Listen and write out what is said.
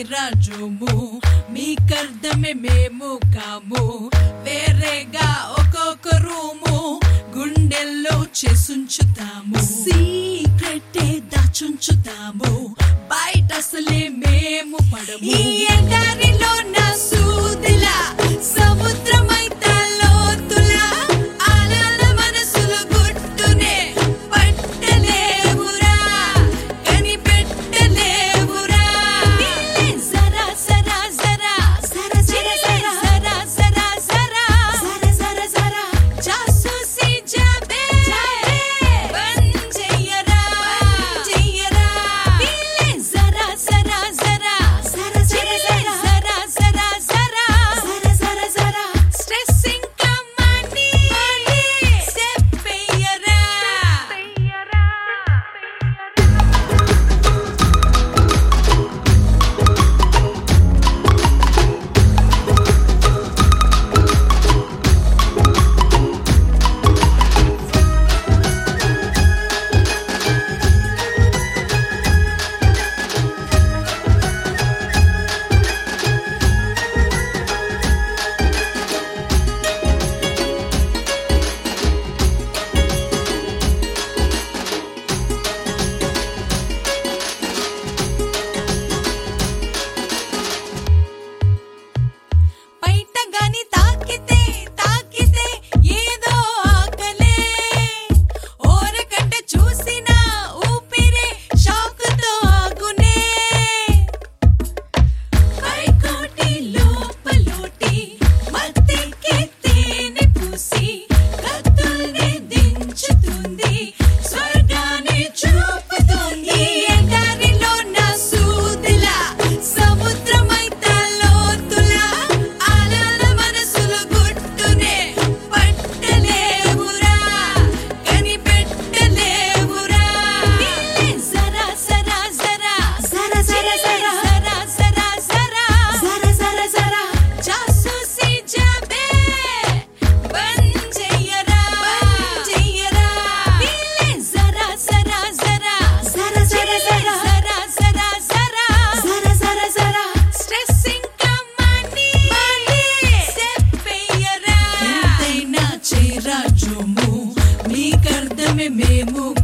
చేరాజుము మీకర్థమే మేము కాము వేరేగా ఒక్కొక్క రూము గుండెల్లో చేసుంచుతాము సీక్రెటే దాచుంచుతాము బయట అసలే మేము పడము ఈ ఎడారిలో నా సూదిలా సముద్రమైతా లోతులా అలల మనసులు గుట్టునే పట్టలేవురా కనిపెట్టలేవురా జరా జరా జరా జరా జరా జరా జరా జరా జరా జరా జాసూసి జాబే బంద్ చెయ్యరా చెయ్యరా జరా జరా జరా జరా జరా జరా జరా జరా జరా జరా స్ట్రెస్సింగ్ కమాని స్టెప్ చెయ్యరా బయట గాని తాకితే తాకితే ఏదో ఆకలే ఓరకంట చూసినా ఊపిరే షాకుతో ఆగునే పైకోటి లోపలోటి మత్తికి తేనె పూసి కత్తుల్ని దించుతుంది స్వర్గాన్ని చూపుతుంది ఎడారిలో నా సూదిలా సముద్రమైతా లోతులా అలల మనసులు గుట్టునే పట్టలేవురా కనిపెట్టలేవురా జరా జరా జరా జరా జరా జరా జరా జరా జరా జరా జాసూసి జాబే బంద్ చెయ్యరా చెయ్యరా జరా జరా జరా జరా జరా జరా జరా జరా జరా జరా స్ట్రెస్సింగ్ కమాని స్టెప్ చెయ్యరా ఎంతైనా చేరాజుము మీకర్థమే మేము